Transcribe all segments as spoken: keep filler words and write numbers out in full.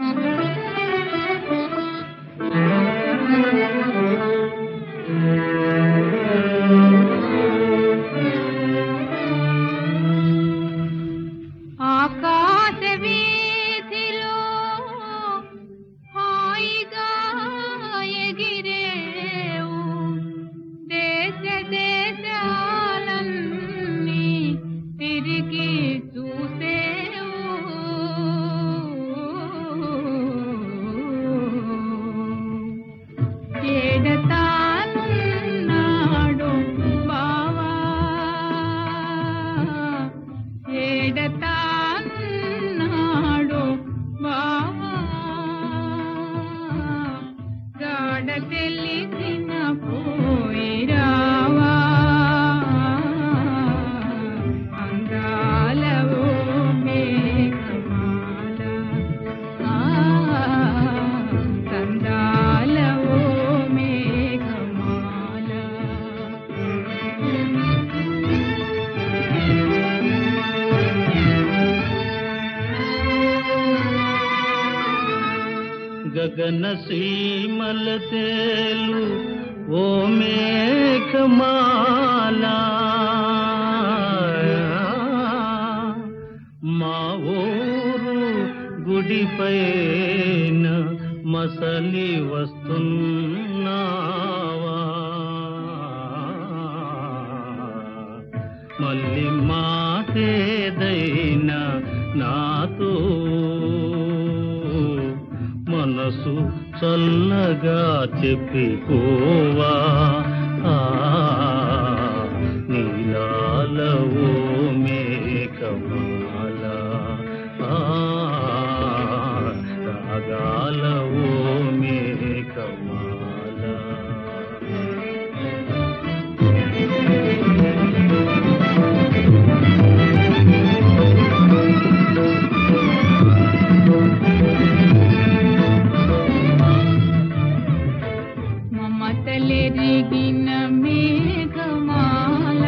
ఆకాశ వీధిలో హాయిగా ఎగిరేవు, దేశ దేశాలన్నీ తిరిగి చూసేవు. ఏడతానున్నాడు బావా, ఏడతానున్నాడు బావా, గాఢ తెలిసిన పోయిరావా, అందాల ఓ మేఘమాల, ఆ సందాల ఓ మేఘమాల. గగన సీమల తేలు ఓ మేఘమాల, మా ఊరు గుడిపైన మసలి వస్తున్నావా, మళ్ళీ మాటేదైనా నాతో మనసు చల్లగా చెప్పిపోవా, ఆ నీలాల ఓ మేఘమాల, ఆ రాగాల ఓ మేఘమాల. మమతలెరిగిన మేఘమాల,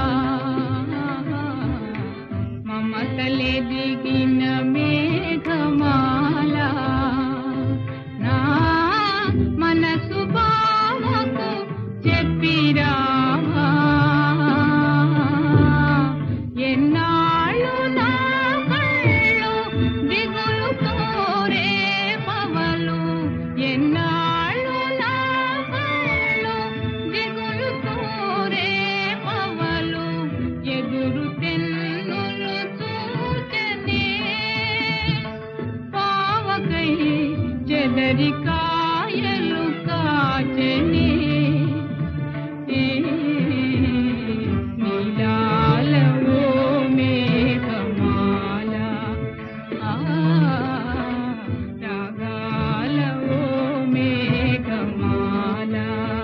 మమతలెరిగిన మేఘమాల, నా మనసు బావకు చెప్పిరావా, ఎన్నాళ్ళు నా కళ్ళు దిగులుతో రేపవలు, ఎన్నాళ్ళు నా కళ్ళు దిగులుతో రేపవలు, ఎదురు తెన్నులు చూచనే పావకై చెదరికాయలు కాచనే. నీలాల ఓ మేఘమాల, ఆ రాగాల ఓ మేఘమాల.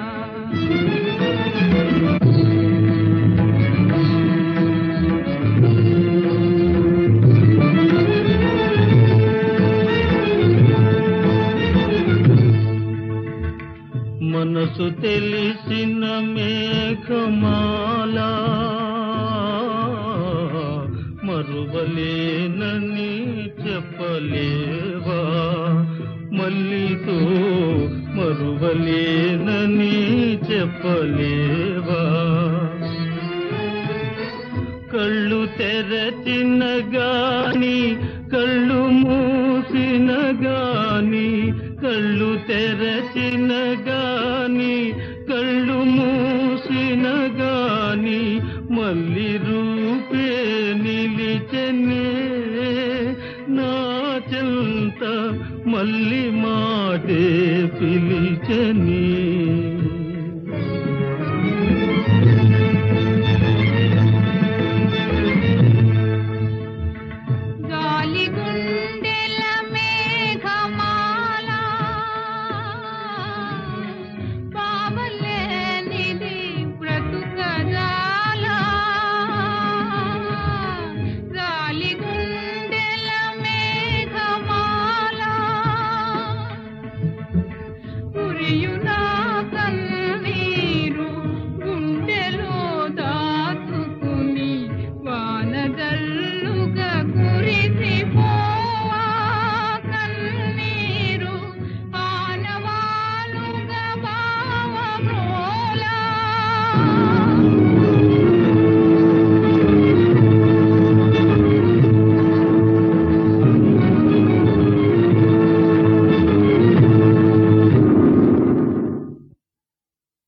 మనసు తెలిసిన మేఘమాల, మరువలేనని చెప్పలేవా, మల్లితో మరువలేనని చెప్పలేవా, కళ్ళు తెరచిన గాని కళ్ళు మూసిన గాని, కళ్ళు తెరచిన గాని కళ్ళు మూసిన గాని, మళ్ళీ రూపే నిలిచెనే నా చెంత, మళ్ళీ మాటే పిలిచెని.